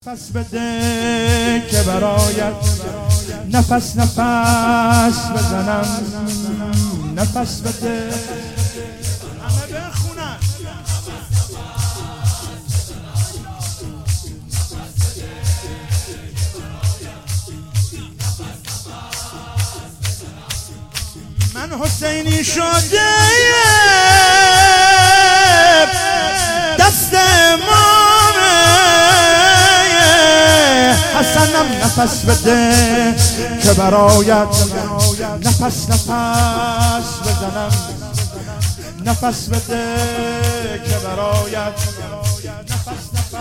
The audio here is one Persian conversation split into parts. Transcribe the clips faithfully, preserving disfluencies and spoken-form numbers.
نفس بده که برایت نفس نفس بزنم، نفس بده همه بخونن. من حسینی شده دست حسنم، نفس بده که برایت نفس نفس بزنم، نفس بده که برایت نفس نفس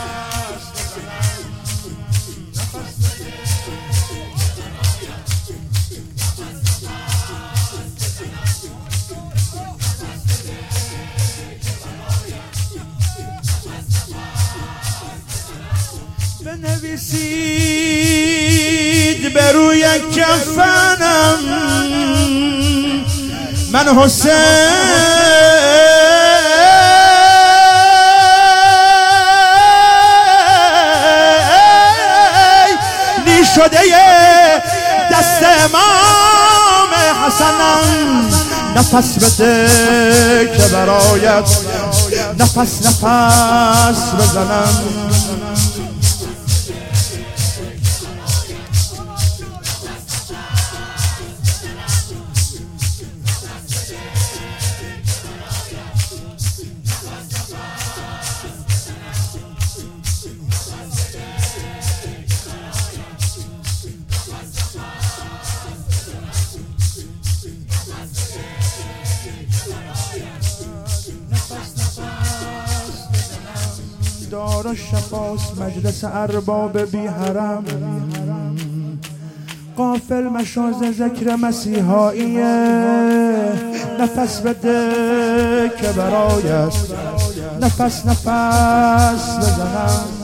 بنویسید بر روی کفنم من حسینی شده دست امام حسنم، نفس بده که برایت نفس نفس بزنم، دار شفاس مجلس ارباب بی حرم، غافل مشاز ذکر مسیحاییه، نفس بده که برایت نفس نفس بزنم.